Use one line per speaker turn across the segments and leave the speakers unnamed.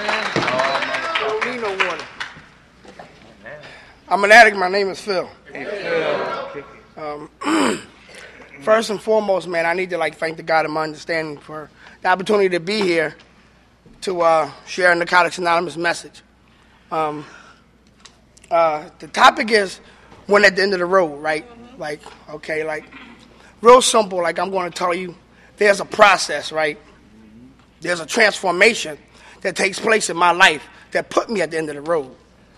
I don't need no water. I'm an addict. My name is Phil. First and foremost, man, I need to thank the God of my understanding for the opportunity to be here to share an Narcotics Anonymous message. The topic is when at the end of the road, right? Real simple. I'm going to tell you, there's a process, right? There's a transformation that takes place in my life that put me at the end of the road.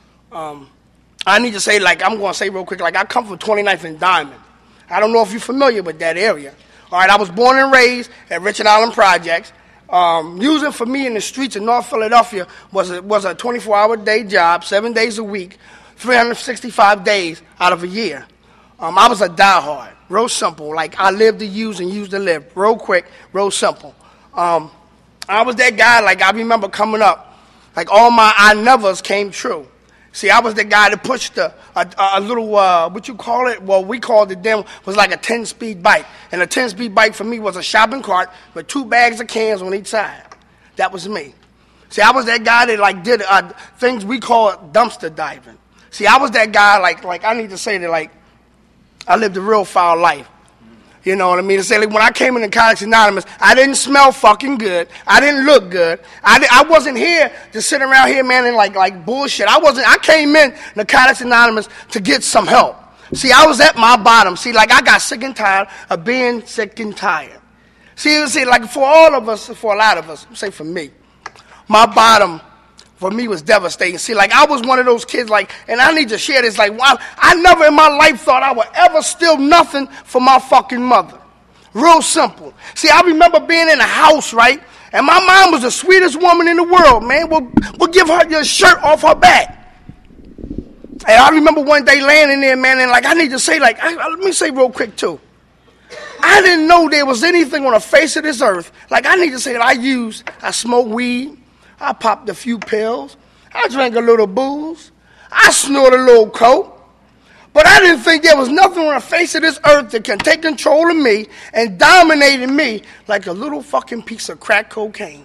I need to say, I'm going to say real quick, I come from 29th and Diamond. I don't know if you're familiar with that area. All right, I was born and raised at Richard Island Projects. Music for me in the streets of North Philadelphia was a 24-hour day job, 7 days a week, 365 days out of a year. I was a diehard, real simple. I lived to use and used to live, real quick, real simple. I was that guy, I remember coming up, all my I nevers came true. See, I was the guy that pushed a little, what you call it? Well, we called it then, was like a 10-speed bike. And a 10-speed bike for me was a shopping cart with 2 bags of cans on each side. That was me. See, I was that guy that, did things we call dumpster diving. See, I was that guy, I need to say that, I lived a real foul life. You know what I mean? To say, when I came into Narcotics Anonymous, I didn't smell fucking good. I didn't look good. I wasn't here to sit around here, man, and like bullshit. I came in Narcotics Anonymous to get some help. See, I was at my bottom. See, I got sick and tired of being sick and tired. See, for all of us, for a lot of us, say for me, my bottom for me was devastating. See, I was one of those kids, and I need to share this, wow, I never in my life thought I would ever steal nothing from my fucking mother. Real simple. See, I remember being in a house, right, and my mom was the sweetest woman in the world, man. We'll give her your shirt off her back. And I remember one day laying in there, man, and I need to say, let me say real quick, too. I didn't know there was anything on the face of this earth. I need to say that I smoked weed. I popped a few pills. I drank a little booze. I snorted a little coke. But I didn't think there was nothing on the face of this earth that can take control of me and dominate me like a little fucking piece of crack cocaine.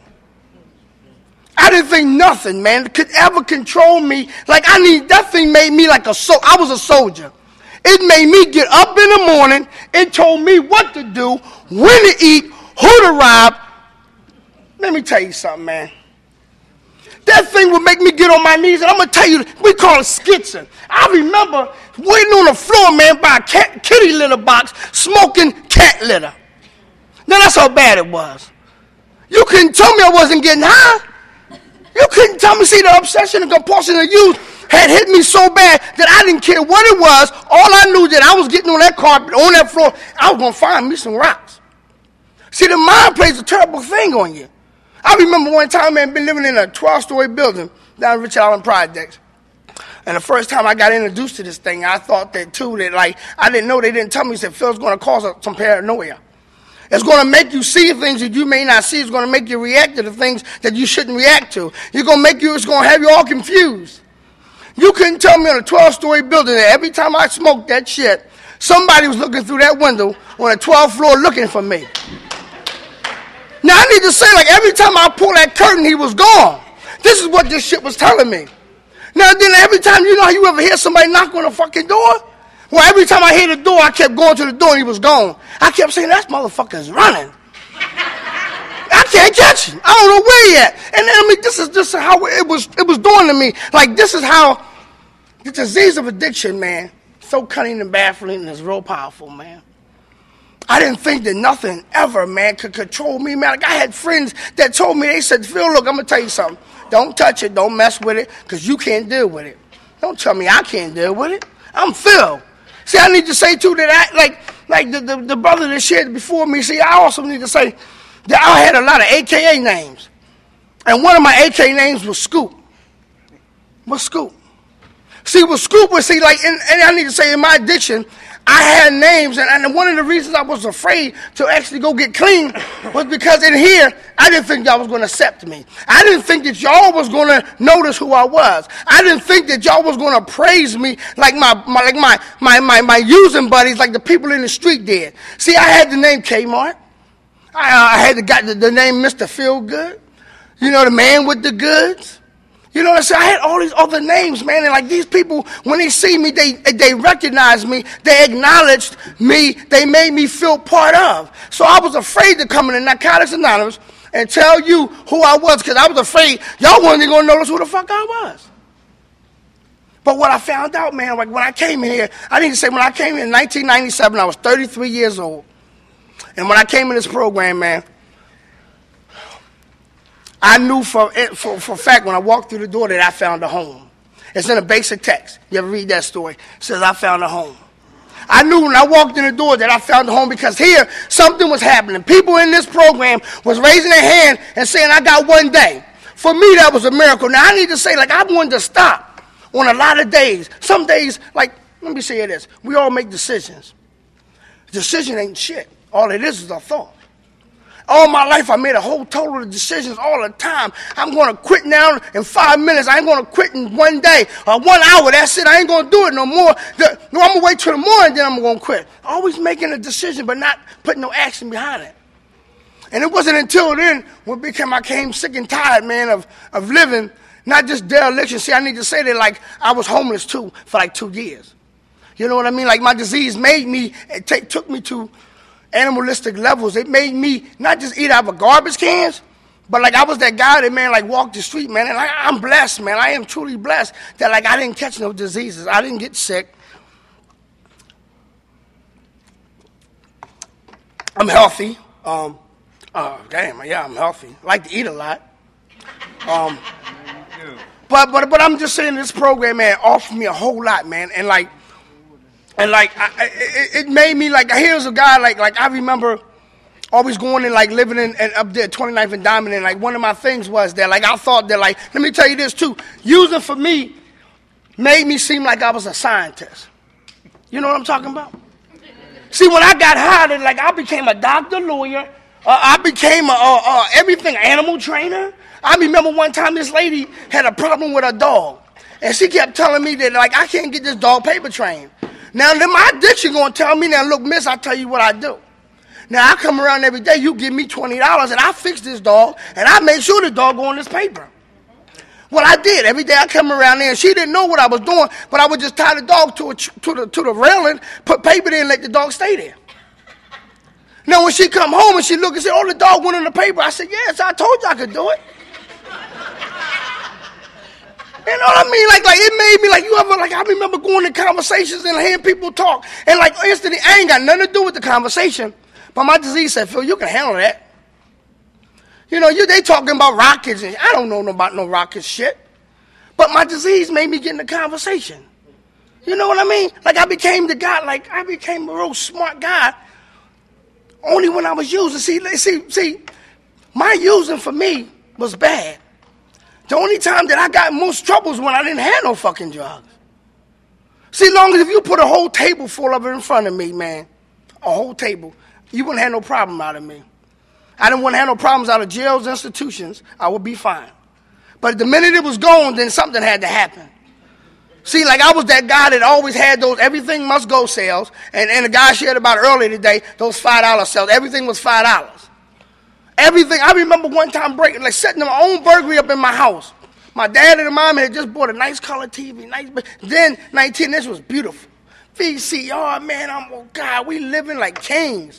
I didn't think nothing, man, could ever control me. That thing made me I was a soldier. It made me get up in the morning. It told me what to do, when to eat, who to rob. Let me tell you something, man. That thing would make me get on my knees, and I'm going to tell you, we call it schizo. I remember waiting on the floor, man, by a kitty litter box, smoking cat litter. Now, that's how bad it was. You couldn't tell me I wasn't getting high. You couldn't tell me, see, the obsession and compulsion of youth had hit me so bad that I didn't care what it was. All I knew that I was getting on that carpet, on that floor, I was going to find me some rocks. See, the mind plays a terrible thing on you. I remember one time, man, been living in a 12-story building down at Richard Island Projects. And the first time I got introduced to this thing, I thought that, too, that, I didn't know, they didn't tell me, that Phil's going to cause some paranoia. It's going to make you see things that you may not see. It's going to make you react to the things that you shouldn't react to. It's going to have you all confused. You couldn't tell me on a 12-story building that every time I smoked that shit, somebody was looking through that window on the 12th floor looking for me. Now, I need to say, every time I pulled that curtain, he was gone. This is what this shit was telling me. Now, then every time, you know how you ever hear somebody knock on the fucking door? Well, every time I hear the door, I kept going to the door and he was gone. I kept saying, that motherfucker's running. I can't catch him. I don't know where he at. And then, this is just how it was doing to me. This is how the disease of addiction, man, so cunning and baffling and is real powerful, man. I didn't think that nothing ever, man, could control me, man. I had friends that told me, they said, Phil, look, I'm going to tell you something. Don't touch it. Don't mess with it because you can't deal with it. Don't tell me I can't deal with it. I'm Phil. See, I need to say, too, that the brother that shared before me, see, I also need to say that I had a lot of AKA names. And one of my AKA names was Scoop. What's Scoop? See, what Scoop was, and I need to say in my addiction, I had names, and one of the reasons I was afraid to actually go get clean was because in here, I didn't think y'all was going to accept me. I didn't think that y'all was going to notice who I was. I didn't think that y'all was going to praise me like my using buddies, like the people in the street did. See, I had the name Kmart. I had the name Mr. Feelgood. You know, the man with the goods. You know what I'm saying? I had all these other names, man. And like these people, when they see me, they recognize me. They acknowledged me. They made me feel part of. So I was afraid to come in Narcotics Anonymous and tell you who I was because I was afraid y'all wasn't going to notice who the fuck I was. But what I found out, man, like when I came in here, I need to say when I came in 1997, I was 33 years old. And when I came in this program, man, I knew for a fact when I walked through the door that I found a home. It's in a basic text. You ever read that story? It says, I found a home. I knew when I walked in the door that I found a home because here something was happening. People in this program was raising their hand and saying, I got one day. For me, that was a miracle. Now, I need to say, like, I wanted to stop on a lot of days. Some days, like, let me say this. We all make decisions. Decision ain't shit. All it is a thought. All my life, I made a whole total of decisions all the time. I'm going to quit now in 5 minutes. I ain't going to quit in 1 day or 1 hour. That's it. I ain't going to do it no more. I'm going to wait till the morning, then I'm going to quit. Always making a decision, but not putting no action behind it. And it wasn't until then I came sick and tired, man, of living, not just dereliction. See, I need to say that, like, I was homeless, too, for like 2 years. You know what I mean? Like, my disease made me, took me to animalistic levels. It made me not just eat out of garbage cans, but like I was that guy that, man, like walked the street, man, and I'm blessed, man. I am truly blessed that, like, I didn't catch no diseases. I didn't get sick. I'm healthy. I'm healthy. I like to eat a lot. But I'm just saying this program, man, offered me a whole lot, man, and it made me, like, here's a guy, like I remember always going and, like, living in up there, 29th and Diamond, and, like, one of my things was that, like, I thought that, like, let me tell you this, too. Using for me made me seem like I was a scientist. You know what I'm talking about? See, when I got hired, like, I became a doctor, lawyer. I became everything, animal trainer. I remember one time this lady had a problem with her dog, and she kept telling me that, like, I can't get this dog paper trained. Now, then my addiction going to tell me, now, look, miss, I tell you what I do. Now, I come around every day, you give me $20, and I fix this dog, and I make sure the dog go on this paper. Well, I did. Every day I come around there, and she didn't know what I was doing, but I would just tie the dog to the railing, put paper there, and let the dog stay there. Now, when she come home and she look and say, oh, the dog went on the paper, I said, yes, I told you I could do it. You know what I mean? Like it made me, like, you ever, like, I remember going to conversations and hearing people talk, and, like, instantly, I ain't got nothing to do with the conversation, but my disease said, Phil, you can handle that. You know, they talking about rockets, and I don't know about no rocket shit, but my disease made me get in the conversation. You know what I mean? Like, I became the guy, like, I became a real smart guy only when I was using. See, my using for me was bad. The only time that I got most trouble was when I didn't have no fucking drugs. See, long as if you put a whole table full of it in front of me, man, a whole table, you wouldn't have no problem out of me. I didn't want to have no problems out of jails, institutions. I would be fine. But the minute it was gone, then something had to happen. See, like, I was that guy that always had those everything must go sales, and the guy shared about earlier today, those $5 sales, everything was $5. Everything. I remember one time setting my own burglary up in my house. My dad and mom had just bought a nice color TV. Then 19-inch was beautiful. VCR, man, oh God, we living like kings.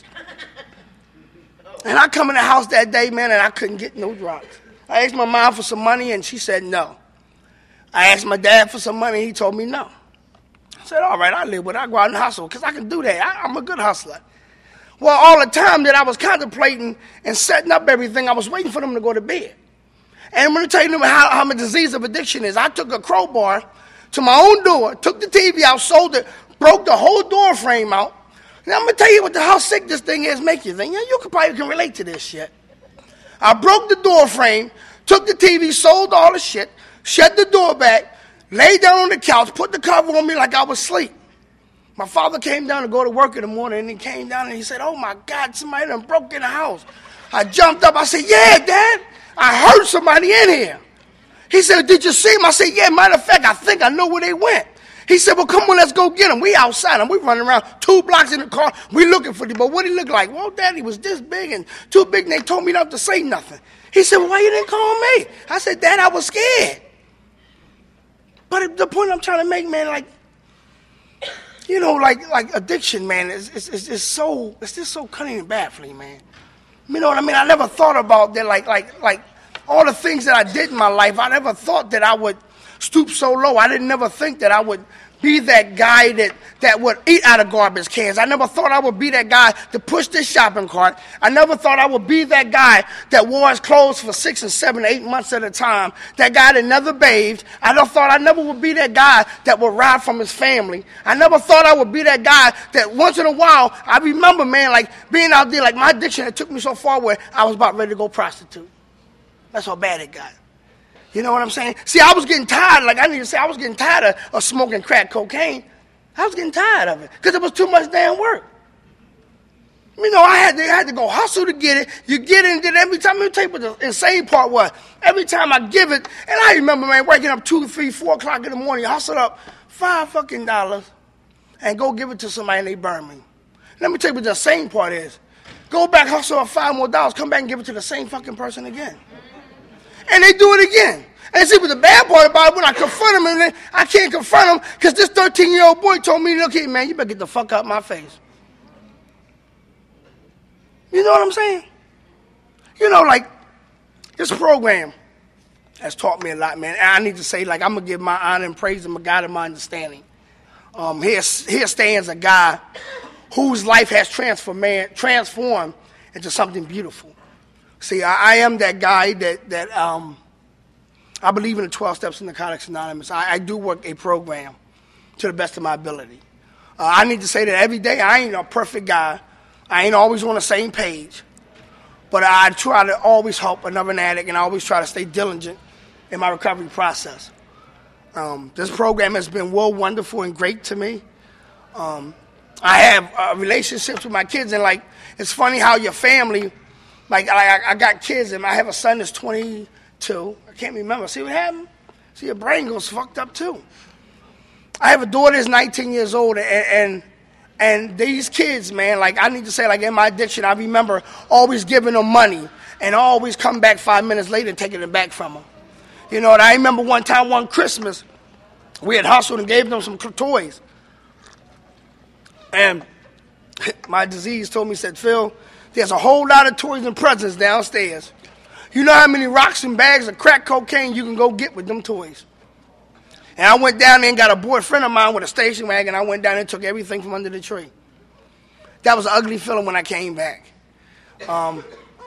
And I come in the house that day, man, and I couldn't get no drugs. I asked my mom for some money, and she said no. I asked my dad for some money, he told me no. I said, all right, I live with it. I go out and hustle, because I can do that. I'm a good hustler. Well, all the time that I was contemplating and setting up everything, I was waiting for them to go to bed. And I'm going to tell you how my disease of addiction is. I took a crowbar to my own door, took the TV out, sold it, broke the whole door frame out. And I'm going to tell you how sick this thing is, make you think. You probably can relate to this shit. I broke the door frame, took the TV, sold all the shit, shut the door back, laid down on the couch, put the cover on me like I was asleep. My father came down to go to work in the morning, and he came down and he said, oh, my God, somebody done broke in the house. I jumped up. I said, yeah, Dad, I heard somebody in here. He said, did you see him? I said, yeah, matter of fact, I think I know where they went. He said, well, come on, let's go get him. We outside him. We running around 2 blocks in the car. We looking for him. But what he look like? Well, Dad, he was this big and too big, and they told me not to say nothing. He said, well, why you didn't call me? I said, Dad, I was scared. But the point I'm trying to make, man, like, you know, like addiction, man, it's just so cunning and baffling, man. You know what I mean? I never thought about that, like all the things that I did in my life. I never thought that I would stoop so low. I didn't never think that I would be that guy that would eat out of garbage cans. I never thought I would be that guy to push this shopping cart. I never thought I would be that guy that wore his clothes for 6 and 7, 8 months at a time. That guy that never bathed. I never thought I never would be that guy that would ride from his family. I never thought I would be that guy that once in a while, I remember, man, like being out there, like my addiction, it took me so far where I was about ready to go prostitute. That's how bad it got. You know what I'm saying? See, I was getting tired. Like I need to say, I was getting tired of smoking crack cocaine. I was getting tired of it because it was too much damn work. You know, I had to go hustle to get it. You get it, and then every time, let me tell you what the insane part was. Every time I give it, and I remember, man, waking up 2, 3, 4 o'clock in the morning, hustle up $5 and go give it to somebody and they burn me. Let me tell you what the insane part is. Go back, hustle up $5 more, come back and give it to the same fucking person again. And they do it again. And see, what the bad part about it, when I confront them, and I can't confront them because this 13-year-old boy told me, look here, man, you better get the fuck out my face. You know what I'm saying? You know, like, this program has taught me a lot, man. And I need to say, like, I'm going to give my honor and praise to my God and my understanding. Here stands a guy whose life has transformed into something beautiful. See, I am that guy that I believe in the 12 Steps in Narcotics Anonymous. I do work a program to the best of my ability. I need to say that every day I ain't a perfect guy. I ain't always on the same page. But I try to always help another addict, and I always try to stay diligent in my recovery process. This program has been wonderful and great to me. I have relationships with my kids, and like it's funny how your family... Like I got kids, and I have a son that's 22. I can't remember. See what happened? See, your brain goes fucked up, too. I have a daughter that's 19 years old, and these kids, man, like I need to say, like in my addiction, I remember always giving them money and always come back 5 minutes later and taking it back from them. You know, and I remember one time, one Christmas, we had hustled and gave them some toys. And my disease told me, said, Phil, there's a whole lot of toys and presents downstairs. You know how many rocks and bags of crack cocaine you can go get with them toys? And I went down there and got a boyfriend of mine with a station wagon. I went down there and took everything from under the tree. That was an ugly feeling when I came back. I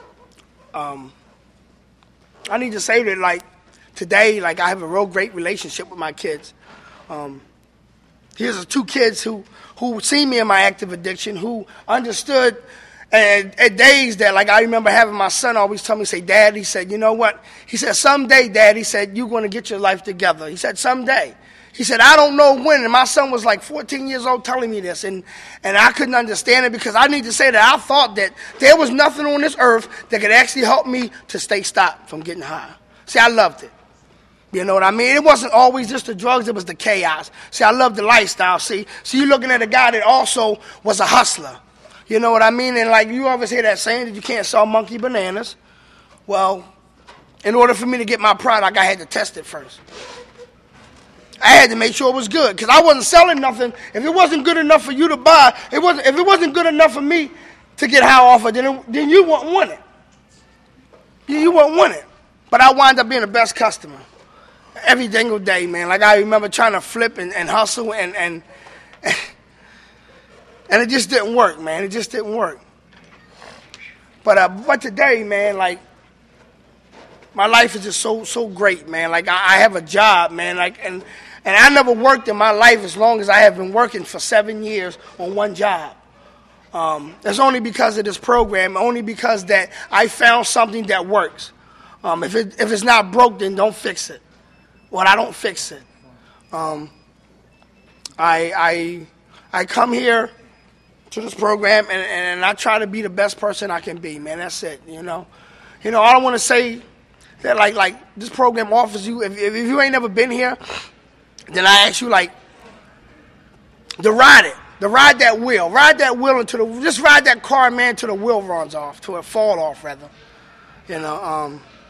need to say that, like, today, like, I have a real great relationship with my kids. Here's 2 kids who see me in my active addiction, who understood. And at days that, like, I remember having my son always tell me, say, Dad, he said, you know what? He said, someday, Dad, he said, you're going to get your life together. He said, someday. He said, I don't know when. And my son was like 14 years old telling me this. And I couldn't understand it because I need to say that I thought that there was nothing on this earth that could actually help me to stay stopped from getting high. See, I loved it. You know what I mean? It wasn't always just the drugs, it was the chaos. See, I loved the lifestyle, see? So you're looking at a guy that also was a hustler. You know what I mean? And like you always hear that saying that you can't sell monkey bananas. Well, in order for me to get my product, I had to test it first. I had to make sure it was good because I wasn't selling nothing. If it wasn't good enough for you to buy, if it wasn't good enough for me to get high off of, then you wouldn't want it. You wouldn't want it. But I wound up being the best customer every single day, man. Like I remember trying to flip and hustle and it just didn't work, man. It just didn't work. But today, man, like, my life is just so great, man. Like, I have a job, man. Like, and I never worked in my life as long as I have been working for 7 years on one job. That's only because of this program, only because that I found something that works. If it's not broke, then don't fix it. Well, I don't fix it. I come here to this program, and I try to be the best person I can be, man. That's it, you know. I don't want to say that, like this program offers you, if you ain't never been here, then I ask you, like, to ride it. To ride that wheel. Ride that wheel just ride that car, man, till the wheel runs off, till it fall off, rather.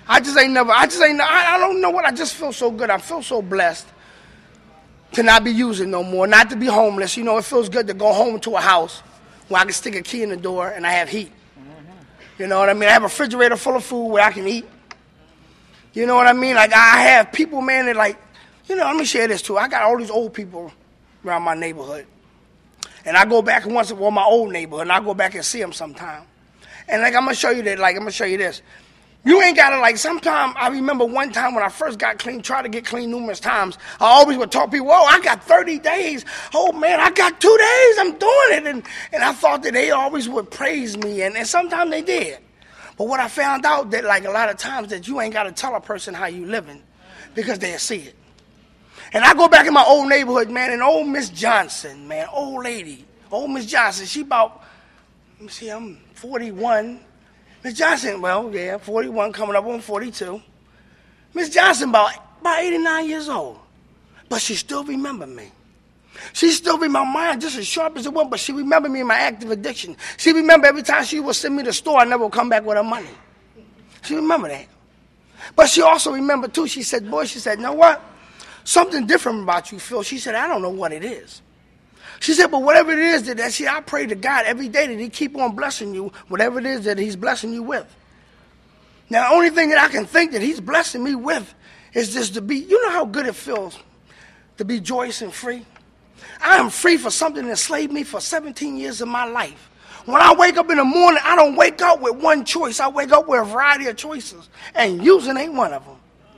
I don't know what, I just feel so good. I feel so blessed to not be using no more, not to be homeless. You know, it feels good to go home to a house where I can stick a key in the door and I have heat. You know what I mean? I have a refrigerator full of food where I can eat. You know what I mean? Like, I have people, man, that like, you know, let me share this too. I got all these old people around my neighborhood. And I go back once in a while, my old neighborhood, and I go back and see them sometime. And like, I'm going to show you that, like, I'm going to show you this. You ain't got to, like, sometime, I remember one time when I first got clean, tried to get clean numerous times, I always would talk to people, oh, I got 30 days. Oh, man, I got 2 days. I'm doing it. And I thought that they always would praise me, and sometimes they did. But what I found out that, like, a lot of times that you ain't got to tell a person how you living because they'll see it. And I go back in my old neighborhood, man, and old Miss Johnson, man, old lady, old Miss Johnson, she about, let me see, I'm 41. Miss Johnson, well, yeah, 41, coming up on 42. Miss Johnson about 89 years old. But she still remember me. She still be my mind just as sharp as it was, but she remember me in my active addiction. She remember every time she would send me to the store, I never would come back with her money. She remember that. But she also remember, too, she said, boy, she said, you know what? Something different about you, Phil. She said, I don't know what it is. She said, but whatever it is that she, I pray to God every day that he keep on blessing you, whatever it is that he's blessing you with. Now, the only thing that I can think that he's blessing me with is just to be, you know how good it feels to be joyous and free? I am free for something that enslaved me for 17 years of my life. When I wake up in the morning, I don't wake up with one choice. I wake up with a variety of choices, and using ain't one of them.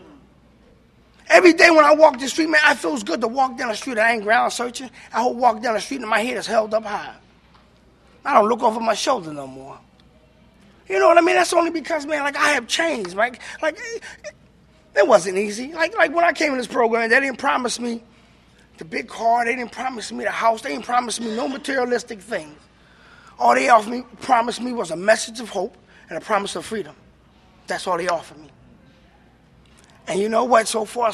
Every day when I walk the street, man, it feels good to walk down the street. I ain't ground searching. I walk down the street and my head is held up high. I don't look over my shoulder no more. You know what I mean? That's only because, man, like I have changed, right? Like it wasn't easy. Like when I came in this program, they didn't promise me the big car. They didn't promise me the house. They didn't promise me no materialistic things. All they promised me was a message of hope and a promise of freedom. That's all they offered me. And you know what? So far,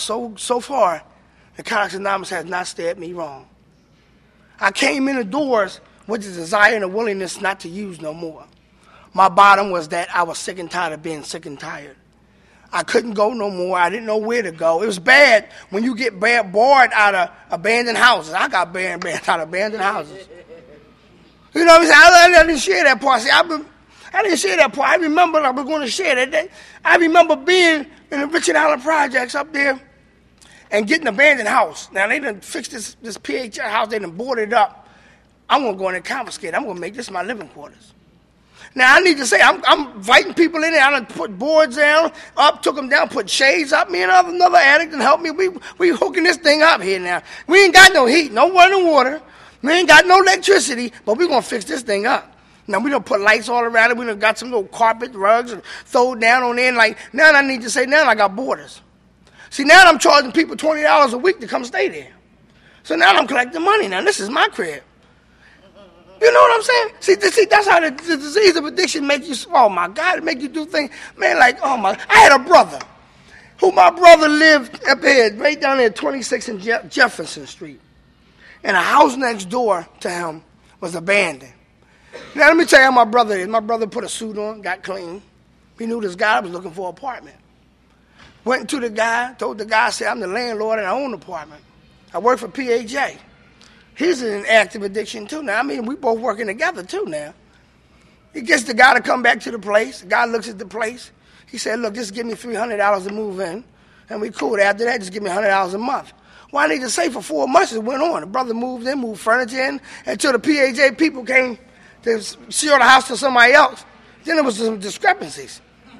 the Narcotics Anonymous has not stabbed me wrong. I came in the doors with the desire and the willingness not to use no more. My bottom was that I was sick and tired of being sick and tired. I couldn't go no more. I didn't know where to go. It was bad when you get bored out of abandoned houses. I got bored out of abandoned houses. You know what I'm saying? I didn't share that part. See, I didn't share that part. I remember I was going to share that day. I remember being in the Richard Allen Projects up there and getting an abandoned house. Now, they done fixed this PHI house. They done boarded it up. I'm going to go in and confiscate it. I'm going to make this my living quarters. Now, I need to say, I'm inviting people in there. I done put boards down, took them down, put shades up. Me and another addict and helped me. We hooking this thing up here now. We ain't got no heat, no running water. We ain't got no electricity, but we're going to fix this thing up. Now, we done put lights all around it. We done got some little carpet rugs and throw it down on there. And like, now I need to say, now I got boarders. See, now I'm charging people $20 a week to come stay there. So now I'm collecting money. Now, this is my crib. You know what I'm saying? See, that's how the disease of addiction make you, oh, my God, it make you do things. Man, like, oh, my, I had a brother my brother lived up here, right down there at 26 and Jefferson Street. And a house next door to him was abandoned. Now, let me tell you how my brother is. My brother put a suit on, got clean. He knew this guy was looking for an apartment. Went to the guy, told the guy, said, I'm the landlord and I own the apartment. I work for PHA. He's in active addiction, too, now. I mean, we both working together, too, now. He gets the guy to come back to the place. The guy looks at the place. He said, look, just give me $300 to move in, and we cool. After that, just give me $100 a month. Well, I need to say for 4 months it went on. The brother moved in, moved furniture in, until the PHA people came to sell the house to somebody else. Then there was some discrepancies.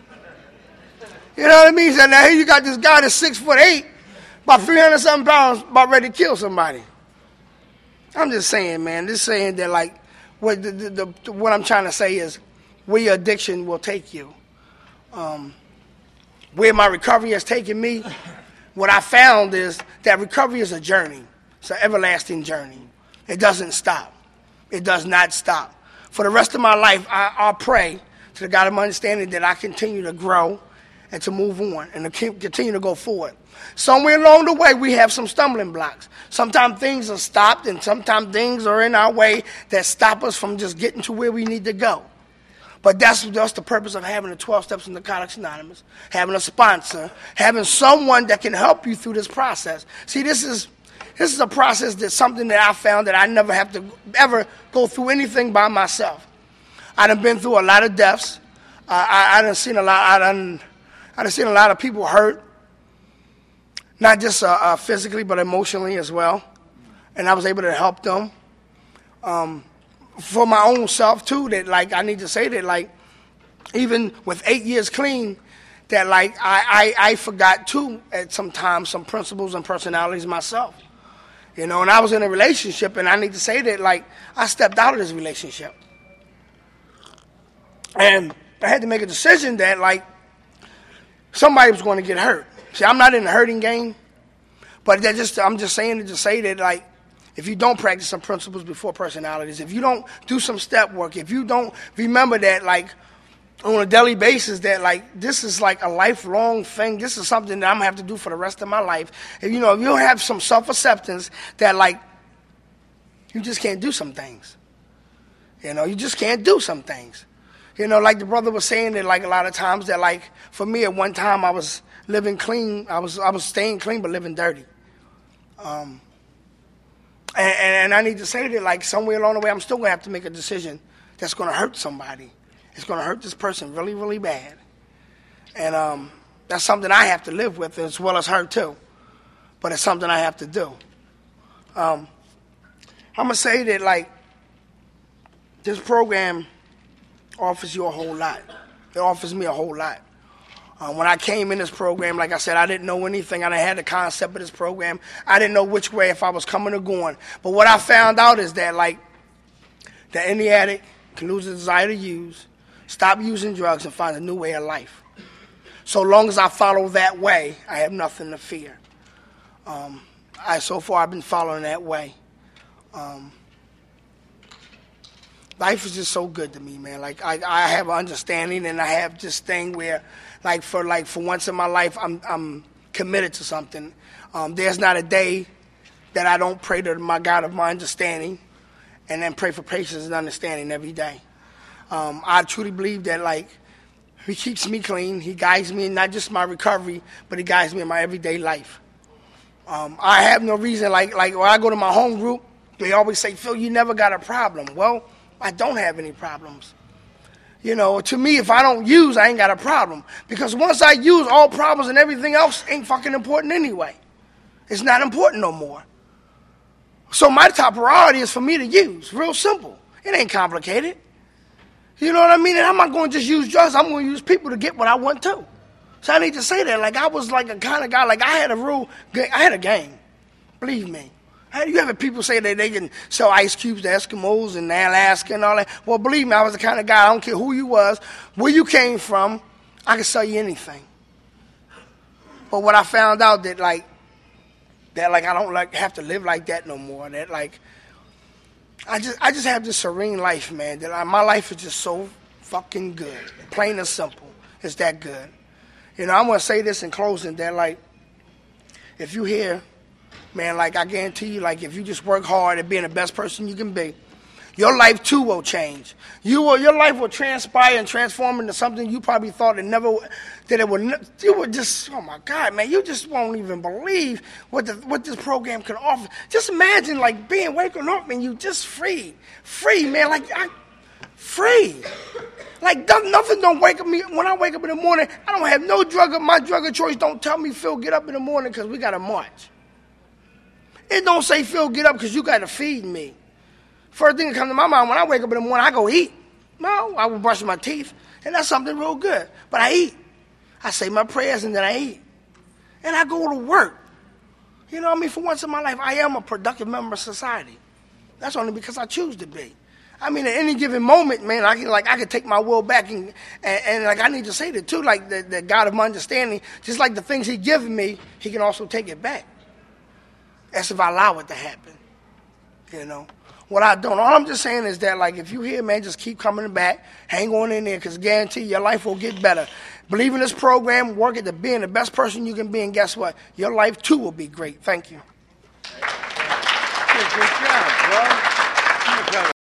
You know what I mean? So now here you got this guy that's 6'8", about 300-something pounds, about ready to kill somebody. I'm just saying, man, just saying that, like, what I'm trying to say is where your addiction will take you. Where my recovery has taken me, what I found is that recovery is a journey. It's an everlasting journey. It doesn't stop. It does not stop. For the rest of my life, I'll pray to the God of my understanding that I continue to grow and to move on and to continue to go forward. Somewhere along the way, we have some stumbling blocks. Sometimes things are stopped and sometimes things are in our way that stop us from just getting to where we need to go. But that's the purpose of having the 12 Steps in Narcotics Anonymous, having a sponsor, having someone that can help you through this process. See, this is a process that's something that I found that I never have to ever go through anything by myself. I done been through a lot of deaths. I done seen a lot. I done seen a lot of people hurt, not just physically but emotionally as well. And I was able to help them. For my own self too, that like I need to say that like even with 8 years clean, that like I forgot too at some times some principles and personalities myself. You know, and I was in a relationship, and I need to say that like I stepped out of this relationship. And I had to make a decision that, like, somebody was going to get hurt. See, I'm not in the hurting game, but I'm just saying it to say that, like, if you don't practice some principles before personalities, if you don't do some step work, if you don't remember that, like, on a daily basis, that, like, this is, like, a lifelong thing. This is something that I'm going to have to do for the rest of my life. If you don't have some self-acceptance that, like, you just can't do some things. You know, you just can't do some things. You know, like the brother was saying that, like, a lot of times that, like, for me at one time I was living clean. I was staying clean but living dirty. And I need to say that, like, somewhere along the way I'm still going to have to make a decision that's going to hurt somebody. It's going to hurt this person really, really bad. And that's something I have to live with as well as her too. But it's something I have to do. I'm going to say that, like, this program offers you a whole lot. It offers me a whole lot. When I came in this program, like I said, I didn't know anything. I didn't have the concept of this program. I didn't know which way, if I was coming or going. But what I found out is that, like, that any addict can lose the desire to use, stop using drugs, and find a new way of life. So long as I follow that way, I have nothing to fear. So far, I've been following that way. Life is just so good to me, man. Like, I have an understanding, and I have this thing where, for once in my life, I'm committed to something. There's not a day that I don't pray to my God of my understanding, and then pray for patience and understanding every day. I truly believe that, like, He keeps me clean. He guides me in not just my recovery, but He guides me in my everyday life. I have no reason, like when I go to my home group, they always say, Phil, you never got a problem. Well, I don't have any problems. You know, to me, if I don't use, I ain't got a problem. Because once I use, all problems and everything else ain't fucking important anyway. It's not important no more. So my top priority is for me to use. Real simple. It ain't complicated. You know what I mean? And I'm not going to just use drugs. I'm going to use people to get what I want to. So I need to say that. Like, I was like a kind of guy, like I had a game. Believe me. You have people say that they can sell ice cubes to Eskimos and Alaska and all that. Well, believe me, I was the kind of guy, I don't care who you was, where you came from, I could sell you anything. But what I found out that I don't have to live like that no more. That like I just have this serene life, man. That my life is just so fucking good. Plain and simple. It's that good. You know, I'm gonna say this in closing that, like, if you hear, man, like, I guarantee you, like, if you just work hard at being the best person you can be, your life too will change. Your life will transpire and transform into something you probably thought you would just, oh my God, man, you just won't even believe what this program can offer. Just imagine, like, waking up and you just free, man, like, free. Like, nothing don't wake up me. When I wake up in the morning, I don't have no drug. My drug of choice don't tell me, Phil, get up in the morning because we got to march. It don't say, Phil, get up because you got to feed me. First thing that comes to my mind, when I wake up in the morning, I go eat. No, I will brush my teeth, and that's something real good. But I eat. I say my prayers, and then I eat. And I go to work. You know what I mean? For once in my life, I am a productive member of society. That's only because I choose to be. I mean, at any given moment, man, I can take my will back, and like, I need to say that too, like, the God of my understanding, just like the things He given me, He can also take it back. That's if I allow it to happen, you know. What I don't, all I'm just saying is that, like, if you hear, man, just keep coming back, hang on in there, because guarantee your life will get better. Believe in this program, work at being the best person you can be, and guess what? Your life, too, will be great. Thank you.
Good job, bro.